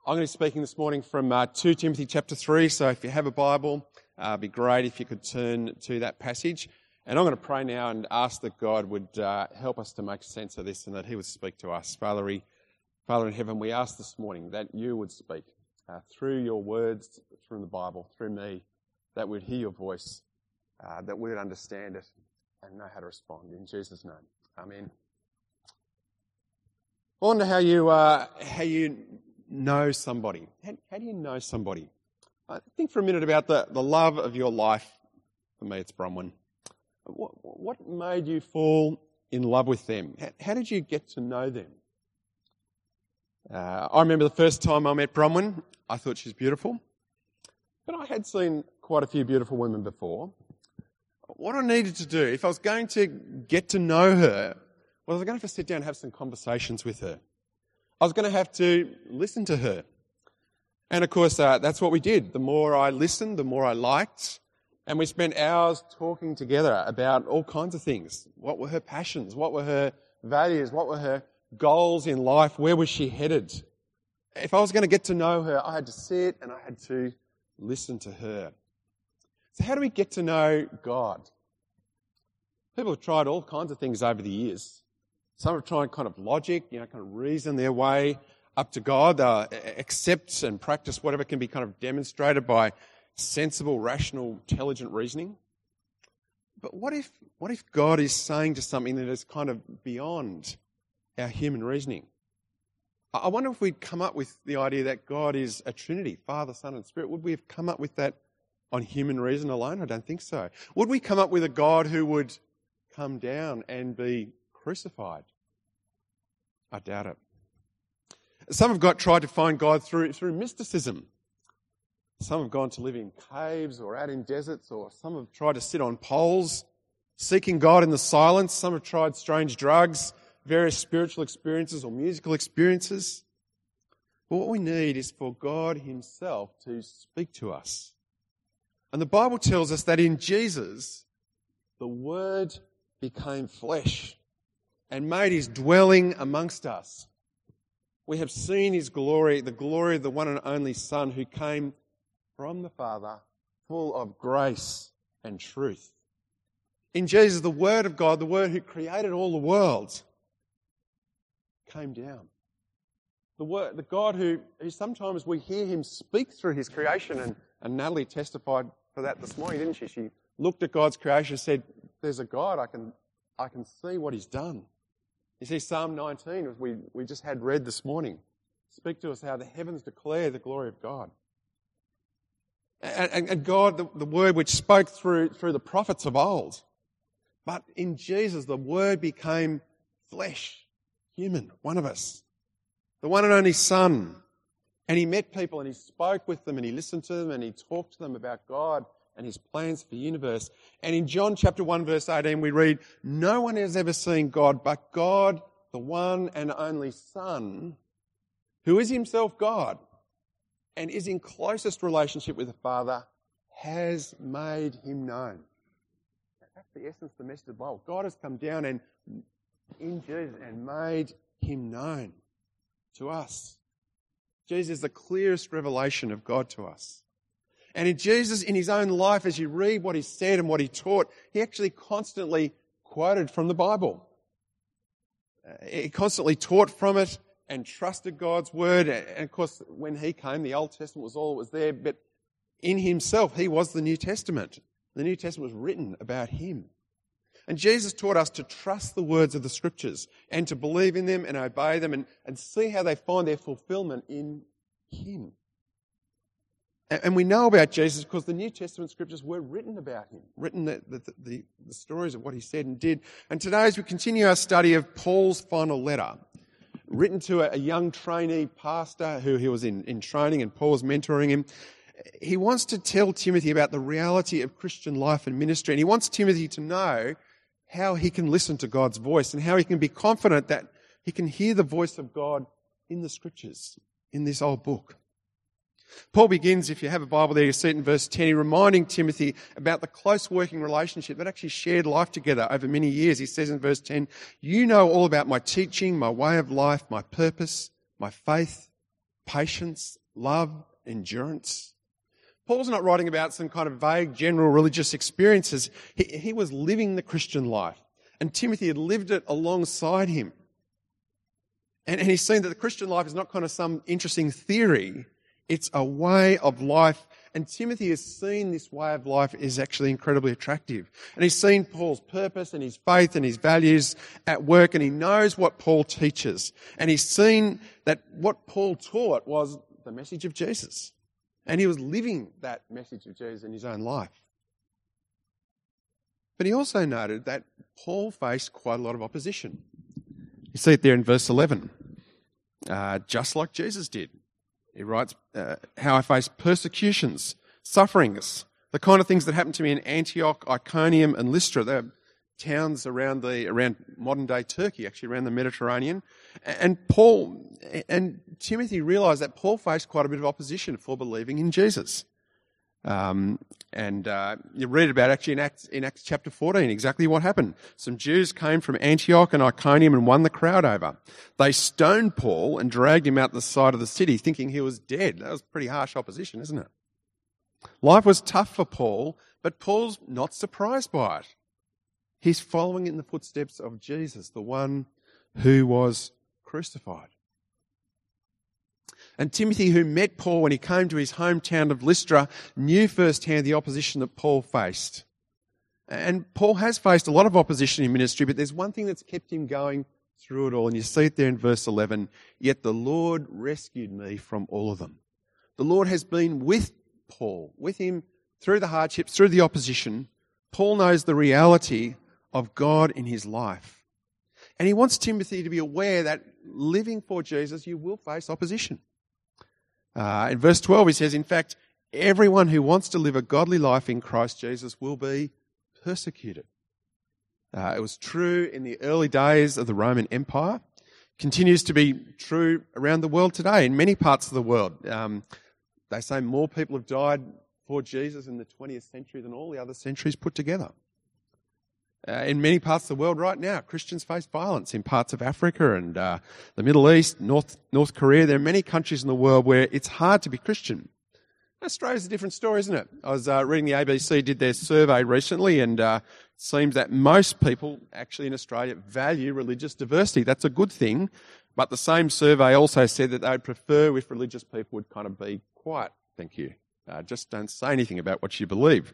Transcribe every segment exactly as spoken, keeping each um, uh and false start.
I'm going to be speaking this morning from uh, Second Timothy chapter three, so if you have a Bible, uh, it'd be great if you could turn to that passage. And I'm going to pray now and ask that God would uh, help us to make sense of this and that he would speak to us. Father, we, Father in heaven, we ask this morning that you would speak uh, through your words, through the Bible, through me, that we'd hear your voice, uh, that we would understand it and know how to respond. In Jesus' name, amen. I wonder how you uh, how you know somebody. How, how do you know somebody? I think for a minute about the, the love of your life. For me, it's Bronwyn. What, what made you fall in love with them? How, how did you get to know them? Uh, I remember the first time I met Bronwyn. I thought she was beautiful, but I had seen quite a few beautiful women before. What I needed to do, if I was going to get to know her, well, I was going to have to sit down and have some conversations with her. I was going to have to listen to her. And of course, uh, that's what we did. The more I listened, the more I liked. And we spent hours talking together about all kinds of things. What were her passions? What were her values? What were her goals in life? Where was she headed? If I was going to get to know her, I had to sit and I had to listen to her. So how do we get to know God? People have tried all kinds of things over the years. Some have tried kind of logic, you know, kind of reason their way up to God, uh, accept and practice whatever can be kind of demonstrated by sensible, rational, intelligent reasoning. But what if what if God is saying to something that is kind of beyond our human reasoning? I wonder if we'd come up with the idea that God is a Trinity, Father, Son and Spirit. Would we have come up with that on human reason alone? I don't think so. Would we come up with a God who would come down and be crucified? I doubt it. Some have got tried to find God through through mysticism. Some have gone to live in caves or out in deserts, or some have tried to sit on poles, seeking God in the silence. Some have tried strange drugs, various spiritual experiences or musical experiences. But what we need is for God himself to speak to us. And the Bible tells us that in Jesus, the Word became flesh and made his dwelling amongst us. We have seen his glory, the glory of the one and only Son who came from the Father, full of grace and truth. In Jesus, the Word of God, the Word who created all the world, came down. The Word, the God who, who sometimes we hear him speak through his creation, and, and Natalie testified for that this morning, didn't she? She looked at God's creation and said, there's a God, I can I can see what he's done. You see, Psalm nineteen, as we, we just had read this morning, speak to us how the heavens declare the glory of God. And, and, and God, the, the Word which spoke through, through the prophets of old. But in Jesus, the Word became flesh, human, one of us. The one and only Son. And he met people and he spoke with them and he listened to them and he talked to them about God and his plans for the universe. And in John chapter one, verse eighteen, we read, no one has ever seen God, but God, the one and only Son, who is himself God and is in closest relationship with the Father, has made him known. That's the essence of the message of the Bible. God has come down and in Jesus and made him known to us. Jesus is the clearest revelation of God to us. And in Jesus, in his own life, as you read what he said and what he taught, he actually constantly quoted from the Bible. Uh, he constantly taught from it and trusted God's word. And of course, when he came, the Old Testament was all that was there, but in himself, he was the New Testament. The New Testament was written about him. And Jesus taught us to trust the words of the Scriptures and to believe in them and obey them and, and see how they find their fulfillment in him. And we know about Jesus because the New Testament Scriptures were written about him, written the, the, the, the stories of what he said and did. And today, as we continue our study of Paul's final letter, written to a, a young trainee pastor who he was in, in training and Paul was mentoring him, he wants to tell Timothy about the reality of Christian life and ministry. And he wants Timothy to know how he can listen to God's voice and how he can be confident that he can hear the voice of God in the Scriptures, in this old book. Paul begins, if you have a Bible there, you see it in verse ten, reminding Timothy about the close working relationship that actually shared life together over many years. He says in verse ten, you know all about my teaching, my way of life, my purpose, my faith, patience, love, endurance. Paul's not writing about some kind of vague general religious experiences. He, he was living the Christian life, and Timothy had lived it alongside him. And, and he's seen that the Christian life is not kind of some interesting theory. It's a way of life. And Timothy has seen this way of life is actually incredibly attractive. And he's seen Paul's purpose and his faith and his values at work, and he knows what Paul teaches. And he's seen that what Paul taught was the message of Jesus. And he was living that message of Jesus in his own life. But he also noted that Paul faced quite a lot of opposition. You see it there in verse eleven. Uh, just like Jesus did. He writes, uh, how I faced persecutions, sufferings, the kind of things that happened to me in Antioch, Iconium and Lystra. They're towns around the around modern-day Turkey, actually around the Mediterranean. And Paul and Timothy realised that Paul faced quite a bit of opposition for believing in Jesus. Um, and uh, you read about actually in Acts, in Acts chapter fourteen exactly what happened. Some Jews came from Antioch and Iconium and won the crowd over. They stoned Paul and dragged him out the side of the city thinking he was dead. That was pretty harsh opposition, isn't it? Life was tough for Paul, but Paul's not surprised by it. He's following in the footsteps of Jesus, the one who was crucified. And Timothy, who met Paul when he came to his hometown of Lystra, knew firsthand the opposition that Paul faced. And Paul has faced a lot of opposition in ministry, but there's one thing that's kept him going through it all. And you see it there in verse eleven. Yet the Lord rescued me from all of them. The Lord has been with Paul, with him through the hardships, through the opposition. Paul knows the reality of God in his life. And he wants Timothy to be aware that living for Jesus, you will face opposition. Uh, in verse twelve, he says, in fact, everyone who wants to live a godly life in Christ Jesus will be persecuted. Uh, it was true in the early days of the Roman Empire, continues to be true around the world today, in many parts of the world. Um, they say more people have died for Jesus in the twentieth century than all the other centuries put together. Uh, in many parts of the world right now, Christians face violence in parts of Africa and uh, the Middle East, North North Korea. There are many countries in the world where it's hard to be Christian. Australia's a different story, isn't it? I was uh, reading the A B C did their survey recently, and uh, it seems that most people actually in Australia value religious diversity. That's a good thing, but the same survey also said that they would prefer if religious people would kind of be quiet. Thank you. Uh, just don't say anything about what you believe.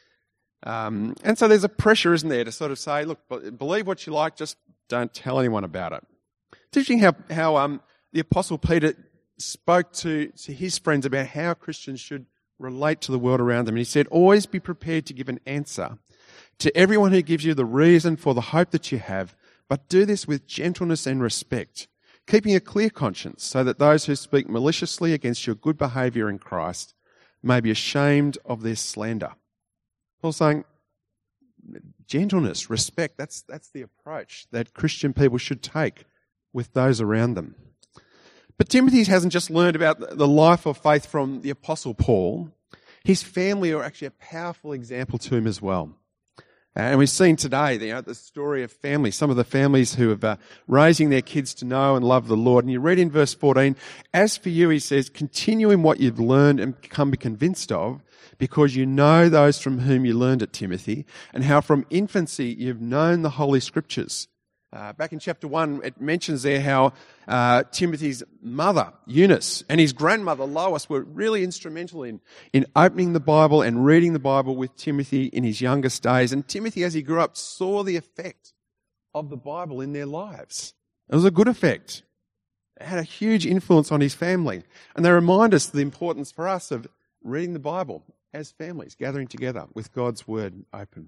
Um, and so there's a pressure, isn't there, to sort of say, look, believe what you like, just don't tell anyone about it. It's interesting how, how um, the Apostle Peter spoke to, to his friends about how Christians should relate to the world around them. And he said, always be prepared to give an answer to everyone who gives you the reason for the hope that you have, but do this with gentleness and respect, keeping a clear conscience so that those who speak maliciously against your good behaviour in Christ may be ashamed of their slander. Paul's saying gentleness, respect, that's, that's the approach that Christian people should take with those around them. But Timothy hasn't just learned about the life of faith from the Apostle Paul. His family are actually a powerful example to him as well. And we've seen today you know, the story of families, some of the families who are uh, raising their kids to know and love the Lord. And you read in verse fourteen, as for you, he says, continue in what you've learned and become convinced of, because you know those from whom you learned it, Timothy, and how from infancy you've known the Holy Scriptures. Uh, back in chapter one, it mentions there how uh, Timothy's mother, Eunice, and his grandmother, Lois, were really instrumental in, in opening the Bible and reading the Bible with Timothy in his youngest days. And Timothy, as he grew up, saw the effect of the Bible in their lives. It was a good effect. It had a huge influence on his family. And they remind us the importance for us of reading the Bible as families, gathering together with God's Word open.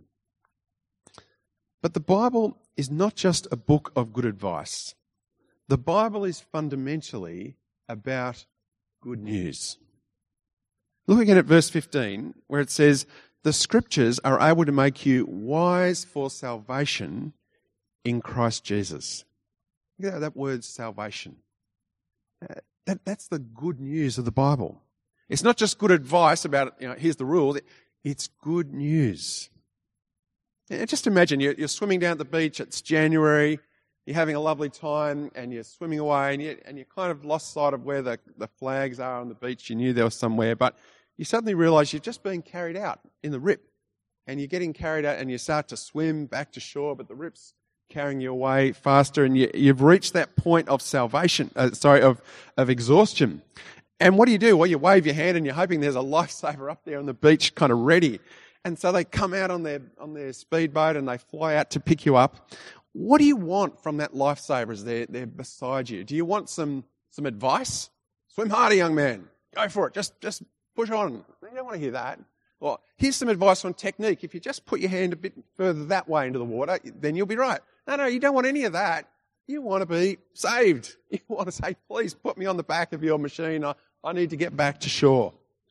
But the Bible is not just a book of good advice. The Bible is fundamentally about good news. Look again at verse fifteen, where it says, the Scriptures are able to make you wise for salvation in Christ Jesus. Look at that word salvation. That, that's the good news of the Bible. It's not just good advice about, you know, here's the rules. It's good news. Just imagine you're, you're swimming down at the beach, it's January, you're having a lovely time and you're swimming away and you and you kind of lost sight of where the, the flags are on the beach. You knew there was somewhere, but you suddenly realise you're just being carried out in the rip. And you're getting carried out and you start to swim back to shore, but the rip's carrying you away faster and you, you've reached that point of salvation, uh, sorry, of, of exhaustion. And what do you do? Well, you wave your hand and you're hoping there's a lifesaver up there on the beach kind of ready. And so they come out on their on their speedboat and they fly out to pick you up. What do you want from that lifesaver as they're, they're beside you? Do you want some some advice? Swim harder, young man. Go for it. Just just push on. You don't want to hear that. Well, here's some advice on technique. If you just put your hand a bit further that way into the water, then you'll be right. No, no, you don't want any of that. You want to be saved. You want to say, please put me on the back of your machine. I, I need to get back to shore.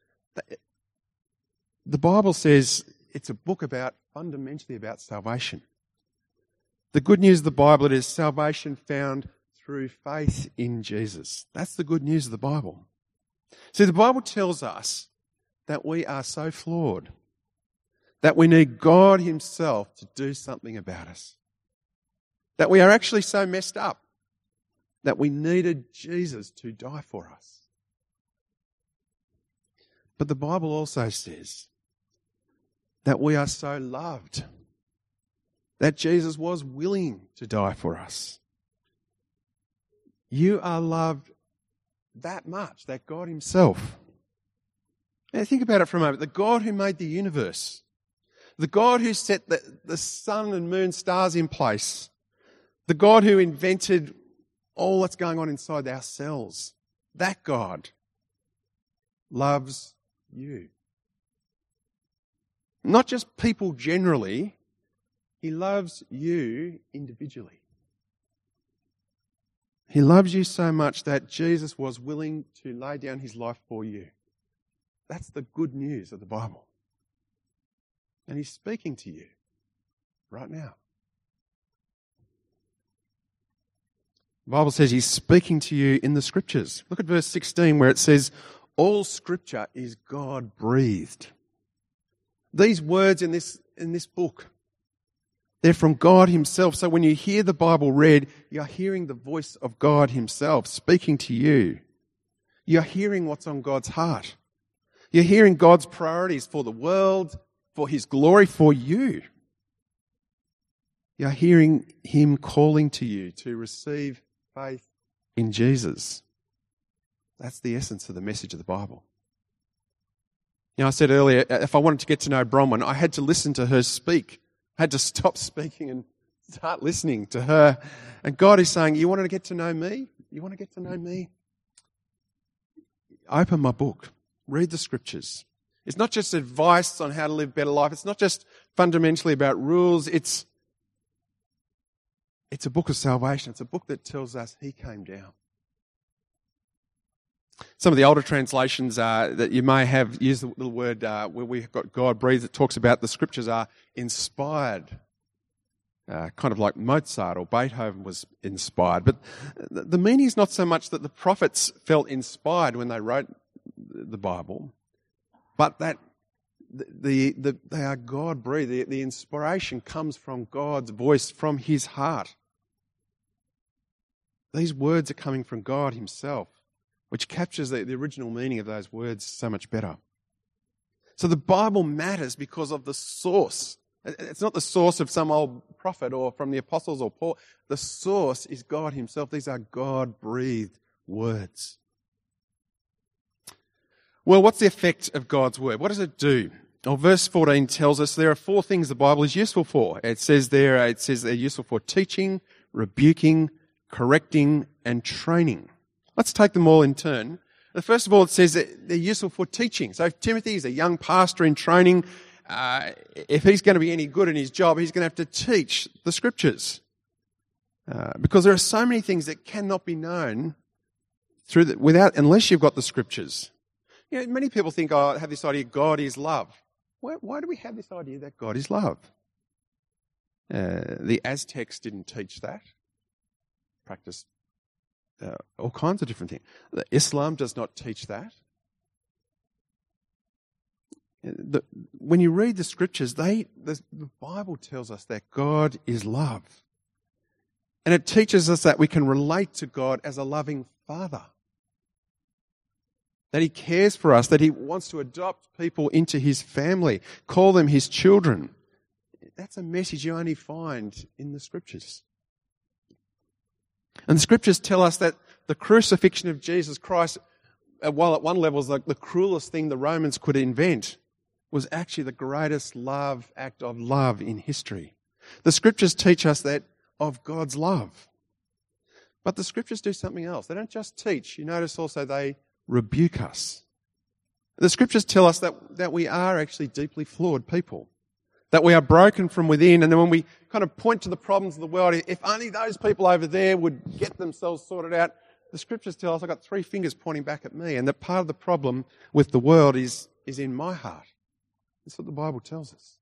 The Bible says it's a book about, fundamentally about salvation. The good news of the Bible, it is salvation found through faith in Jesus. That's the good news of the Bible. See, the Bible tells us that we are so flawed, that we need God Himself to do something about us, that we are actually so messed up, that we needed Jesus to die for us. But the Bible also says that we are so loved, that Jesus was willing to die for us. You are loved that much, that God Himself. Now think about it for a moment. The God who made the universe, the God who set the, the sun and moon stars in place, the God who invented all that's going on inside our cells, that God loves you. Not just people generally, He loves you individually. He loves you so much that Jesus was willing to lay down His life for you. That's the good news of the Bible. And He's speaking to you right now. The Bible says He's speaking to you in the Scriptures. Look at verse sixteen where it says, all Scripture is God-breathed. These words in this, in this book, they're from God Himself. So when you hear the Bible read, you're hearing the voice of God Himself speaking to you. You're hearing what's on God's heart. You're hearing God's priorities for the world, for His glory, for you. You're hearing Him calling to you to receive faith in Jesus. That's the essence of the message of the Bible. You know, I said earlier, if I wanted to get to know Bronwyn, I had to listen to her speak. I had to stop speaking and start listening to her. And God is saying, you want to get to know me? You want to get to know me? Open my book. Read the Scriptures. It's not just advice on how to live a better life. It's not just fundamentally about rules. It's, it's a book of salvation. It's a book that tells us He came down. Some of the older translations uh, that you may have used the, the word uh, where we've got God breathed, it talks about the Scriptures are inspired, uh, kind of like Mozart or Beethoven was inspired. But the, the meaning is not so much that the prophets felt inspired when they wrote the Bible, but that the, the, the they are God breathed. The, the inspiration comes from God's voice, from His heart. These words are coming from God Himself, which captures the, the original meaning of those words so much better. So the Bible matters because of the source. It's not the source of some old prophet or from the apostles or Paul. The source is God Himself. These are God-breathed words. Well, what's the effect of God's word? What does it do? Well, verse fourteen tells us there are four things the Bible is useful for. It says there, it says they're useful for teaching, rebuking, correcting, and training. Let's take them all in turn. First of all, it says that they're useful for teaching. So if Timothy is a young pastor in training, uh, if he's going to be any good in his job, he's going to have to teach the Scriptures. Uh, because there are so many things that cannot be known through the, without unless you've got the Scriptures. You know, many people think, oh, I have this idea, God is love. Why, why do we have this idea that God is love? Uh, the Aztecs didn't teach that. Practiced Uh, all kinds of different things. Islam does not teach that. The, when you read the Scriptures, they the, the Bible tells us that God is love. And it teaches us that we can relate to God as a loving Father. That He cares for us, that He wants to adopt people into His family, call them His children. That's a message you only find in the Scriptures. And the Scriptures tell us that the crucifixion of Jesus Christ, while at one level is like the cruelest thing the Romans could invent, was actually the greatest love act of love in history. The Scriptures teach us that of God's love. But the Scriptures do something else. They don't just teach. You notice also they rebuke us. The Scriptures tell us that, that we are actually deeply flawed people. That we are broken from within, and then when we kind of point to the problems of the world, if only those people over there would get themselves sorted out, the Scriptures tell us I've got three fingers pointing back at me, and that part of the problem with the world is, is in my heart. That's what the Bible tells us.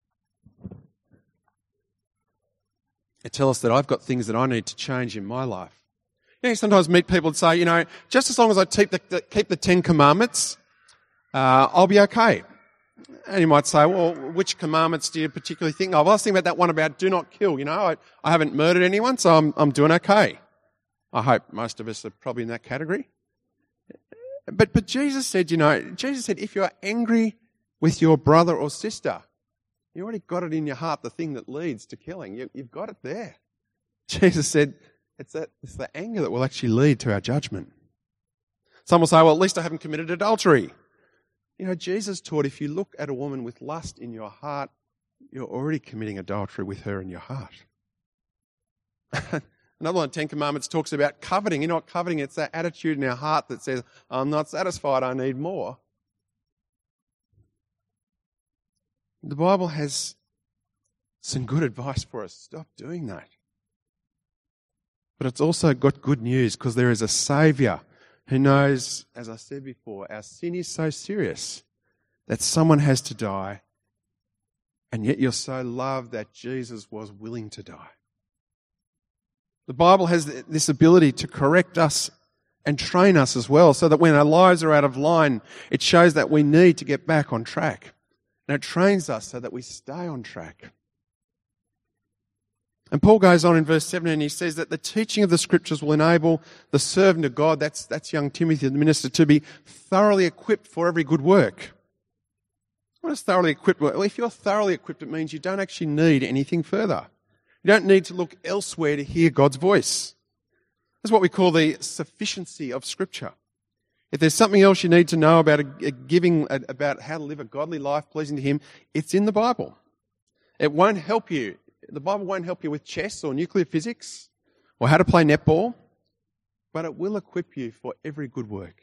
It tells us that I've got things that I need to change in my life. You know, you sometimes meet people and say, you know, just as long as I keep the, the, keep the Ten Commandments, uh, I'll be okay. And you might say, well, which commandments do you particularly think of? Well, I was thinking about that one about do not kill. You know, I, I haven't murdered anyone, so I'm, I'm doing okay. I hope most of us are probably in that category. But, but Jesus said, you know, Jesus said, if you're angry with your brother or sister, you already got it in your heart, the thing that leads to killing. You, you've got it there. Jesus said, it's, that, it's the anger that will actually lead to our judgment. Some will say, well, at least I haven't committed adultery. You know, Jesus taught if you look at a woman with lust in your heart, you're already committing adultery with her in your heart. Another one, Ten Commandments, talks about coveting. You're not coveting, it's that attitude in our heart that says, I'm not satisfied, I need more. The Bible has some good advice for us. Stop doing that. But it's also got good news because there is a Saviour who knows, as I said before, our sin is so serious that someone has to die, and yet you're so loved that Jesus was willing to die. The Bible has this ability to correct us and train us as well, so that when our lives are out of line, it shows that we need to get back on track. And it trains us so that we stay on track. And Paul goes on in verse seventeen, and he says that the teaching of the Scriptures will enable the servant of God, that's, that's young Timothy, the minister, to be thoroughly equipped for every good work. What is thoroughly equipped? Well, if you're thoroughly equipped, it means you don't actually need anything further. You don't need to look elsewhere to hear God's voice. That's what we call the sufficiency of Scripture. If there's something else you need to know about a, a giving, a, about how to live a godly life pleasing to Him, it's in the Bible. It won't help you. The Bible won't help you with chess or nuclear physics or how to play netball, but it will equip you for every good work.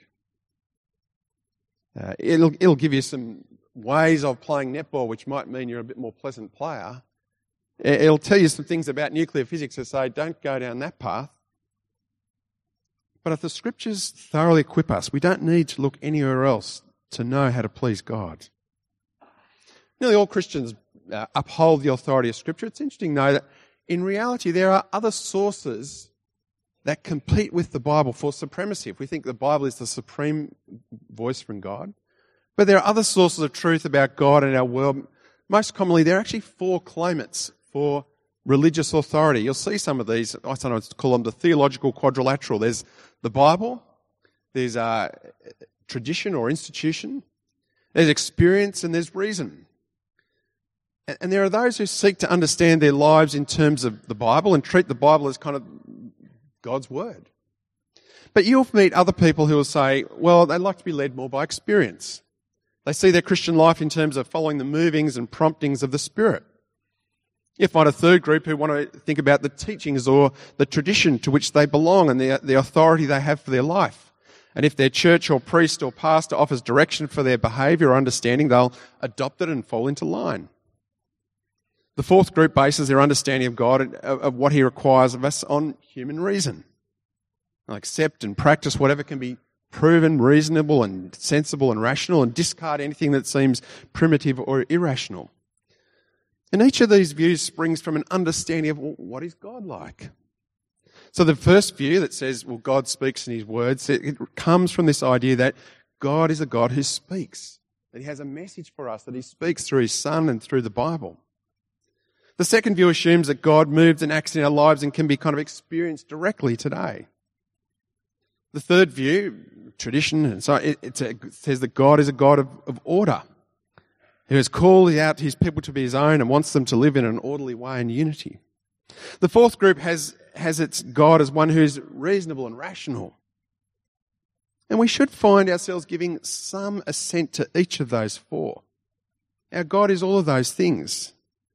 Uh, it'll, it'll give you some ways of playing netball, which might mean you're a bit more pleasant player. It'll tell you some things about nuclear physics that say, don't go down that path. But if the Scriptures thoroughly equip us, we don't need to look anywhere else to know how to please God. Nearly all Christians uh, uphold the authority of Scripture. It's interesting, though, that in reality there are other sources that compete with the Bible for supremacy. If we think the Bible is the supreme voice from God, but there are other sources of truth about God and our world. Most commonly, there are actually four claimants for religious authority. You'll see some of these. I sometimes call them the theological quadrilateral. There's the Bible, there's uh, tradition or institution, there's experience, and there's reason. And, and there are those who seek to understand their lives in terms of the Bible and treat the Bible as kind of God's word. But you'll meet other people who will say, well, they'd like to be led more by experience. They see their Christian life in terms of following the movings and promptings of the Spirit. You find a third group who want to think about the teachings or the tradition to which they belong and the, the authority they have for their life. And if their church or priest or pastor offers direction for their behaviour or understanding, they'll adopt it and fall into line. The fourth group bases their understanding of God and of what He requires of us on human reason. They'll accept and practice whatever can be proven reasonable and sensible and rational, and discard anything that seems primitive or irrational. And each of these views springs from an understanding of, well, what is God like? So the first view that says, well, God speaks in His words, it, it comes from this idea that God is a God who speaks, that He has a message for us, that He speaks through His Son and through the Bible. The second view assumes that God moves and acts in our lives and can be kind of experienced directly today. The third view, tradition, and so it, it says that God is a God of, of order, who has called out his people to be his own and wants them to live in an orderly way in unity. The fourth group has, has its God as one who is reasonable and rational. And we should find ourselves giving some assent to each of those four. Our God is all of those things.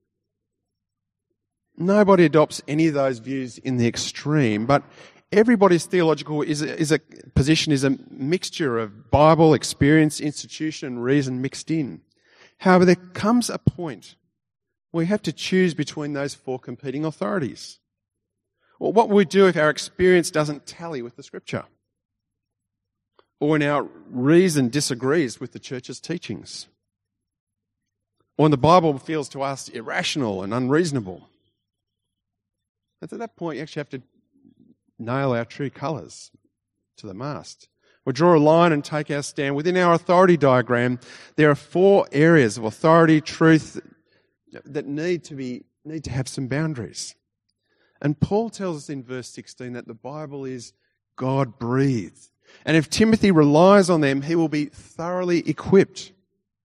Nobody adopts any of those views in the extreme, but everybody's theological is a, is a position is a mixture of Bible, experience, institution, and reason mixed in. However, there comes a point where we have to choose between those four competing authorities. Well, what will we do if our experience doesn't tally with the Scripture? Or when our reason disagrees with the church's teachings? Or when the Bible feels to us irrational and unreasonable? At that point, you actually have to nail our true colours to the mast. We'll draw a line and take our stand. Within our authority diagram, there are four areas of authority, truth, that need to be need to have some boundaries. And Paul tells us in verse sixteen that the Bible is God-breathed. And if Timothy relies on them, he will be thoroughly equipped.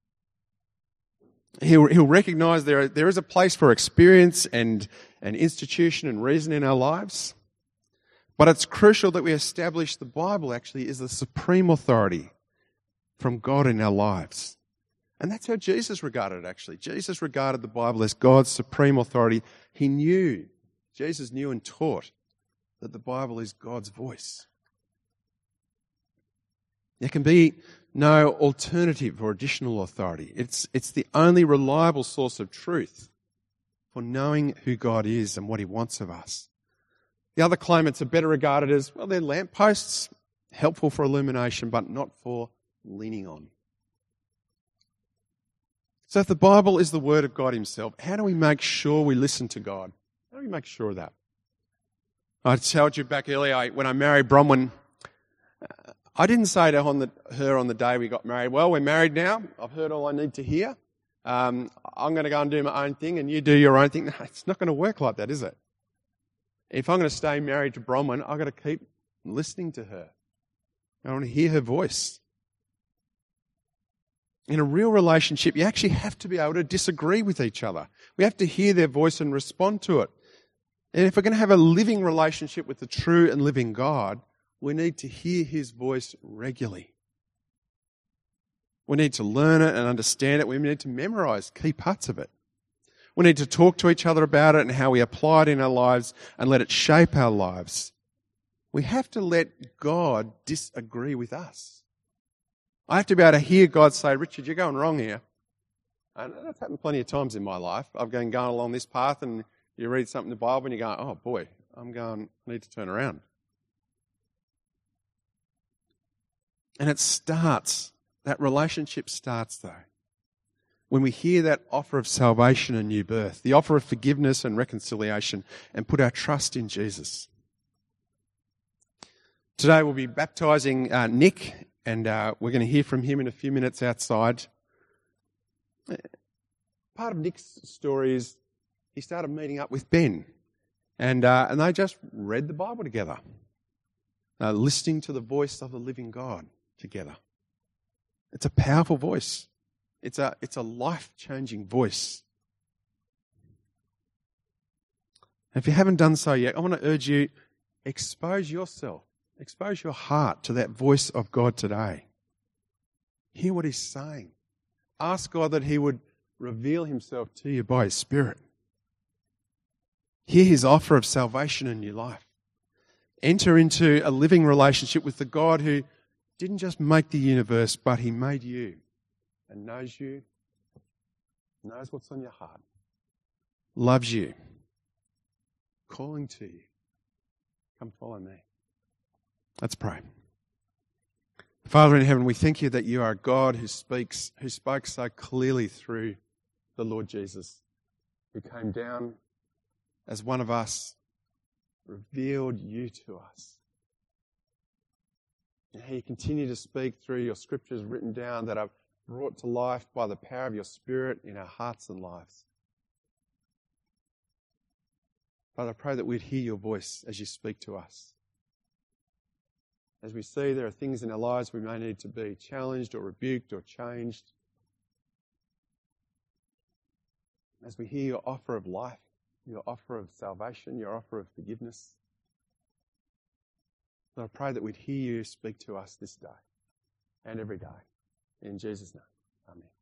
He'll, he'll recognise there, are, there is a place for experience and, and institution and reason in our lives. But it's crucial that we establish the Bible actually is the supreme authority from God in our lives. And that's how Jesus regarded it actually. Jesus regarded the Bible as God's supreme authority. He knew, Jesus knew and taught that the Bible is God's voice. There can be no alternative or additional authority. It's, it's the only reliable source of truth for knowing who God is and what he wants of us. The other claimants are better regarded as, well, they're lampposts, helpful for illumination, but not for leaning on. So if the Bible is the Word of God himself, how do we make sure we listen to God? How do we make sure of that? I told you back earlier, when I married Bronwyn, I didn't say to on the, her on the day we got married, well, we're married now. I've heard all I need to hear. Um, I'm going to go and do my own thing and you do your own thing. No, it's not going to work like that, is it? If I'm going to stay married to Bronwyn, I've got to keep listening to her. I want to hear her voice. In a real relationship, you actually have to be able to disagree with each other. We have to hear their voice and respond to it. And if we're going to have a living relationship with the true and living God, we need to hear his voice regularly. We need to learn it and understand it. We need to memorize key parts of it. We need to talk to each other about it and how we apply it in our lives and let it shape our lives. We have to let God disagree with us. I have to be able to hear God say, Richard, you're going wrong here. And that's happened plenty of times in my life. I've been going along this path and you read something in the Bible and you go, oh boy, I'm going, I need to turn around. And it starts, that relationship starts though, when we hear that offer of salvation and new birth, the offer of forgiveness and reconciliation, and put our trust in Jesus. Today we'll be baptising uh, Nick, and uh, we're going to hear from him in a few minutes outside. Part of Nick's story is he started meeting up with Ben, and uh, and they just read the Bible together, uh, listening to the voice of the living God together. It's a powerful voice. It's a it's a life-changing voice. If you haven't done so yet, I want to urge you, expose yourself, expose your heart to that voice of God today. Hear what he's saying. Ask God that he would reveal himself to you by his Spirit. Hear his offer of salvation in your life. Enter into a living relationship with the God who didn't just make the universe, but he made you and knows you, knows what's on your heart, loves you, calling to you. Come follow me. Let's pray. Father in heaven, we thank you that you are a God who speaks, who spoke so clearly through the Lord Jesus, who came down as one of us, revealed you to us. And how you continue to speak through your scriptures written down that are brought to life by the power of your Spirit in our hearts and lives. Father, I pray that we'd hear your voice as you speak to us. As we see there are things in our lives we may need to be challenged or rebuked or changed. As we hear your offer of life, your offer of salvation, your offer of forgiveness. Lord, I pray that we'd hear you speak to us this day and every day. In Jesus' name, amen.